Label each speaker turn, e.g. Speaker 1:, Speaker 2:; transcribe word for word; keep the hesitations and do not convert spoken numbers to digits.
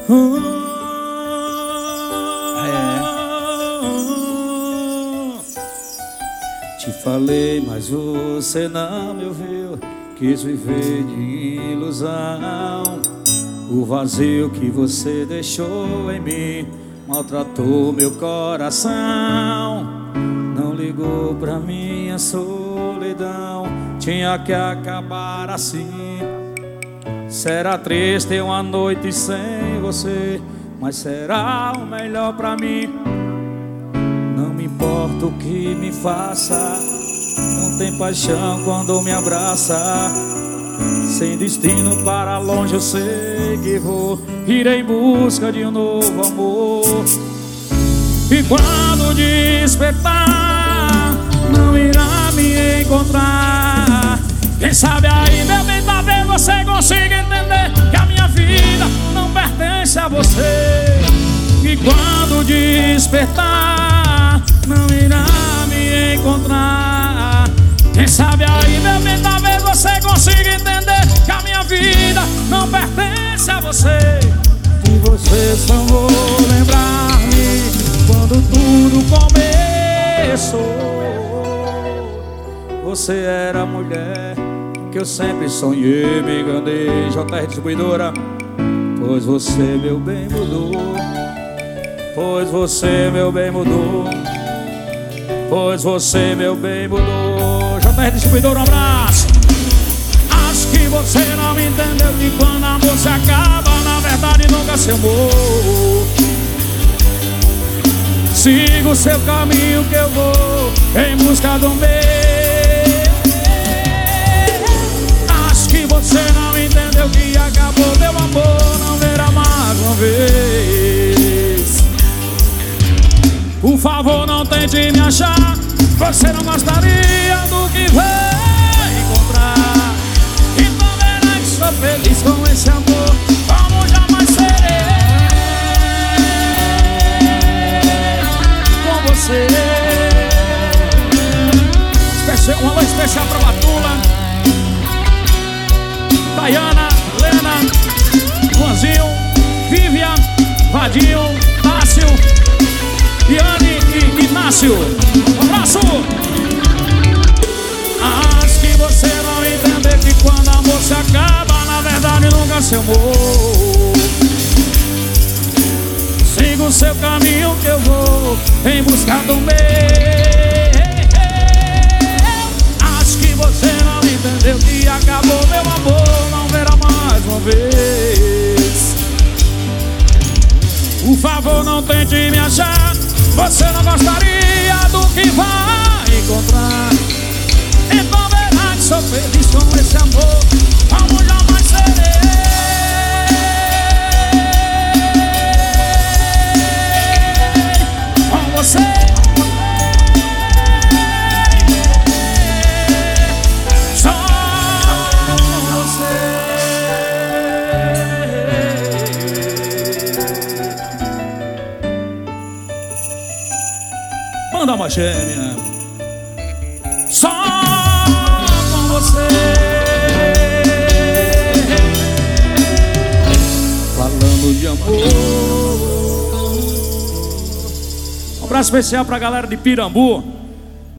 Speaker 1: É. Te falei, mas você não me ouviu. Quis viver de ilusão. O vazio que você deixou em mim maltratou meu coração. Não ligou pra minha solidão. Tinha que acabar assim. Será triste uma noite sem você, mas será o melhor pra mim. Não me importa o que me faça. Não tem paixão quando me abraça. Sem destino para longe eu sei que vou. Irei em busca de um novo amor. E quando despertar, não irá me encontrar. Quem sabe aí, meu bem, talvez você consiga entender que a minha vida não pertence a você. E quando despertar, não irá me encontrar. Quem sabe aí, meu bem, talvez você consiga entender que a minha vida não pertence a você. E você só vou lembrar-me quando tudo começou. Você era a mulher que eu sempre sonhei, me enganei. J R Distribuidora. Pois você, meu bem, mudou. Pois você, meu bem, mudou. Pois você, meu bem, mudou. J R Distribuidora, um abraço. Acho que você não entendeu que quando amor se acaba, na verdade nunca se amou. Siga o seu caminho que eu vou em busca do meu. Acho que você não entendeu que acabou meu amor, não verá mais uma vez. Por favor, não tente me achar. Você não gostaria do que vai encontrar. Então verá que sou feliz com esse amor, como jamais serei com você. Especial, um alô especial pra Batula, Tayana, Lena, Juanzinho, Vivian, Vadinho, Tássio, Iane e Inácio. Um abraço. Acho que você não entender que quando amor se acaba, na verdade nunca se amou. Siga o seu caminho que eu vou em busca do meu. Acho que você não entendeu que acabou meu amor, não verá mais uma vez. Por favor, não tente me achar. Você não gostaria do que vai encontrar. Então verá que sou feliz com esse amor, como jamais serei com você. Só com você. Manda uma gêmea. Só com você. Falando de amor. Um abraço especial pra galera de Pirambu.